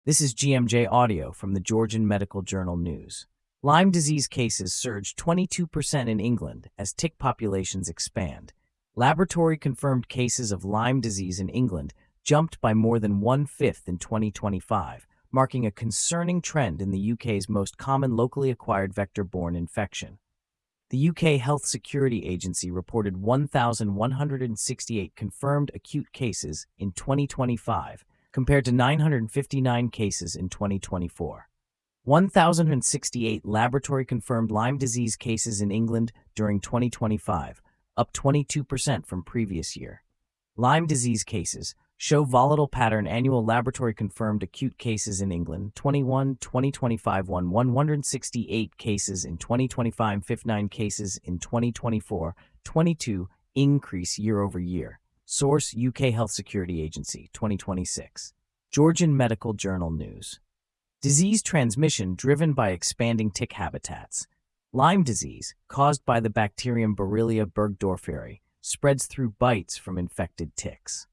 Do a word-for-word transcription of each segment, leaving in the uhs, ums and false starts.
This is G M J Audio from the Georgian Medical Journal News. Lyme disease cases surged twenty-two percent in England as tick populations expand. Laboratory-confirmed cases of Lyme disease in England jumped by more than one-fifth in twenty twenty-five, marking a concerning trend in the U K's most common locally acquired vector-borne infection. The U K Health Security Agency reported one thousand one hundred sixty-eight confirmed acute cases in twenty twenty-five, compared to nine hundred fifty-nine cases in twenty twenty-four. one thousand sixty-eight laboratory-confirmed Lyme disease cases in England during twenty twenty-five, up twenty-two percent from previous year. Lyme disease cases show volatile pattern. Annual laboratory-confirmed acute cases in England, twenty-one, twenty twenty-five, one hundred sixty-eight cases in twenty twenty-five, fifty-nine cases in twenty twenty-four, twenty-two, increase year over year. Source: U K Health Security Agency, twenty twenty-six. Georgian Medical Journal News. Disease transmission driven by expanding tick habitats. Lyme disease, caused by the bacterium Borrelia burgdorferi, spreads through bites from infected ticks.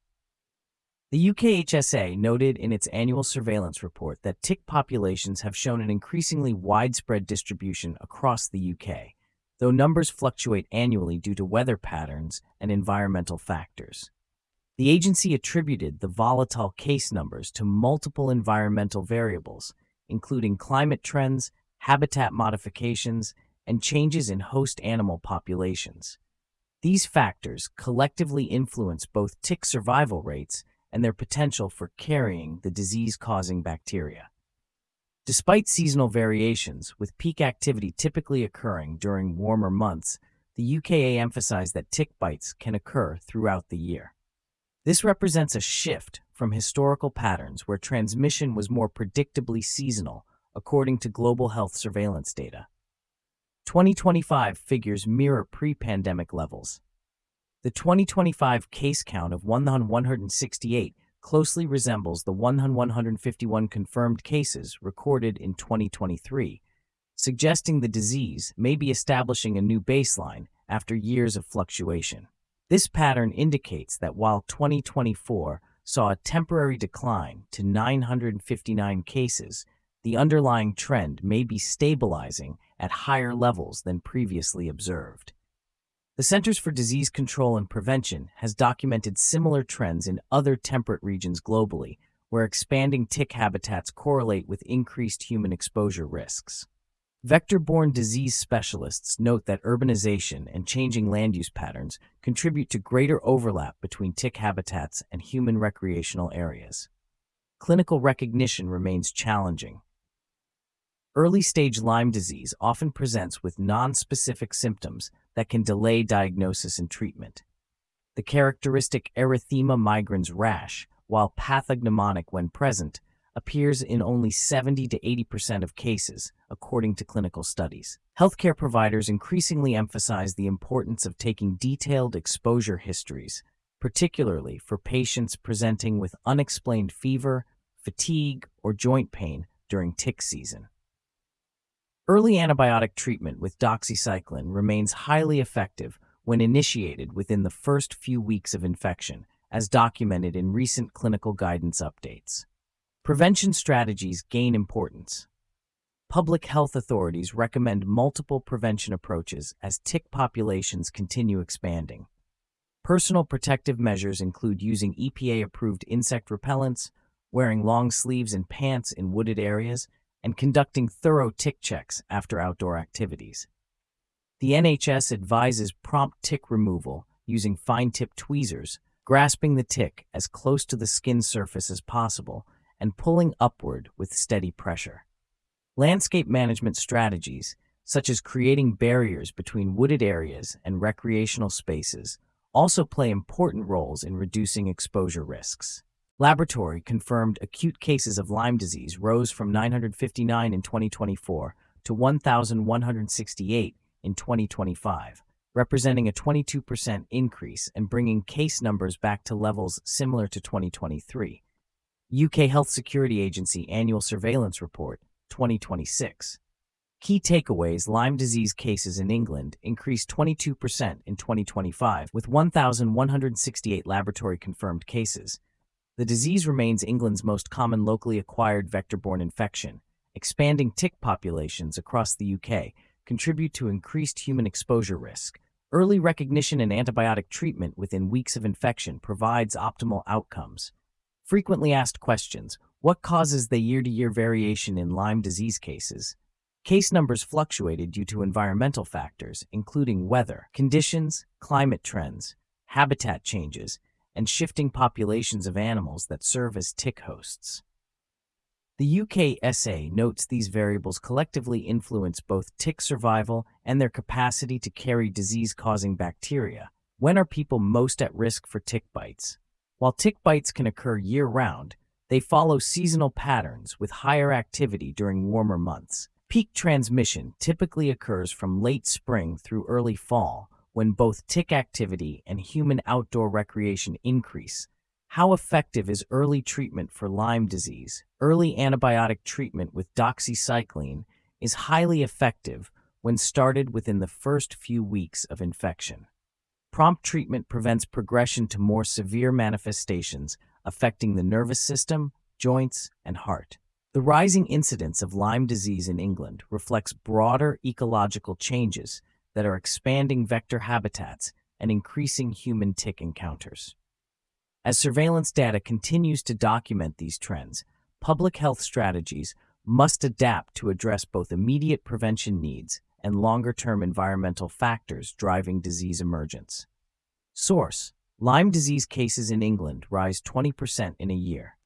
The U K H S A noted in its annual surveillance report that tick populations have shown an increasingly widespread distribution across the U K, though numbers fluctuate annually due to weather patterns and environmental factors. The agency attributed the volatile case numbers to multiple environmental variables, including climate trends, habitat modifications, and changes in host animal populations. These factors collectively influence both tick survival rates and their potential for carrying the disease-causing bacteria. Despite seasonal variations, with peak activity typically occurring during warmer months, the U K A emphasized that tick bites can occur throughout the year. This represents a shift from historical patterns where transmission was more predictably seasonal, according to global health surveillance data. twenty twenty-five figures mirror pre-pandemic levels. The twenty twenty-five case count of one thousand one hundred sixty-eight closely resembles the one thousand one hundred fifty-one confirmed cases recorded in twenty twenty-three, suggesting the disease may be establishing a new baseline after years of fluctuation. This pattern indicates that while twenty twenty-four saw a temporary decline to nine hundred fifty-nine cases, the underlying trend may be stabilizing at higher levels than previously observed. The Centers for Disease Control and Prevention has documented similar trends in other temperate regions globally, where expanding tick habitats correlate with increased human exposure risks. Vector-borne disease specialists note that urbanization and changing land use patterns contribute to greater overlap between tick habitats and human recreational areas. Clinical recognition remains challenging. Early-stage Lyme disease often presents with nonspecific symptoms that can delay diagnosis and treatment. The characteristic erythema migrans rash, while pathognomonic when present, appears in only seventy to eighty percent of cases, according to clinical studies. Healthcare providers increasingly emphasize the importance of taking detailed exposure histories, particularly for patients presenting with unexplained fever, fatigue, or joint pain during tick season. Early antibiotic treatment with doxycycline remains highly effective when initiated within the first few weeks of infection, as documented in recent clinical guidance updates. Prevention strategies gain importance. Public health authorities recommend multiple prevention approaches as tick populations continue expanding. Personal protective measures include using E P A-approved insect repellents, wearing long sleeves and pants in wooded areas, and conducting thorough tick checks after outdoor activities. The N H S advises prompt tick removal using fine-tip tweezers, grasping the tick as close to the skin surface as possible, and pulling upward with steady pressure. Landscape management strategies, such as creating barriers between wooded areas and recreational spaces, also play important roles in reducing exposure risks. Laboratory-confirmed acute cases of Lyme disease rose from nine hundred fifty-nine in twenty twenty-four to one thousand one hundred sixty-eight in twenty twenty-five, representing a twenty-two percent increase and bringing case numbers back to levels similar to twenty twenty-three. U K Health Security Agency Annual Surveillance Report, twenty twenty-six. Key takeaways: Lyme disease cases in England increased twenty-two percent in twenty twenty-five, with one thousand one hundred sixty-eight laboratory-confirmed cases. The disease remains England's most common locally acquired vector-borne infection. Expanding tick populations across the U K contribute to increased human exposure risk. Early recognition and antibiotic treatment within weeks of infection provides optimal outcomes. Frequently asked questions: what causes the year-to-year variation in Lyme disease cases? Case numbers fluctuated due to environmental factors, including weather conditions, climate trends, habitat changes, and shifting populations of animals that serve as tick hosts. The U K S A notes these variables collectively influence both tick survival and their capacity to carry disease-causing bacteria. When are people most at risk for tick bites? While tick bites can occur year-round, they follow seasonal patterns with higher activity during warmer months. Peak transmission typically occurs from late spring through early fall, when both tick activity and human outdoor recreation increase. How effective is early treatment for Lyme disease? Early antibiotic treatment with doxycycline is highly effective when started within the first few weeks of infection. Prompt treatment prevents progression to more severe manifestations affecting the nervous system, joints, and heart. The rising incidence of Lyme disease in England reflects broader ecological changes that are expanding vector habitats and increasing human tick encounters. As surveillance data continues to document these trends, public health strategies must adapt to address both immediate prevention needs and longer-term environmental factors driving disease emergence. Source: Lyme disease cases in England rise twenty percent in a year.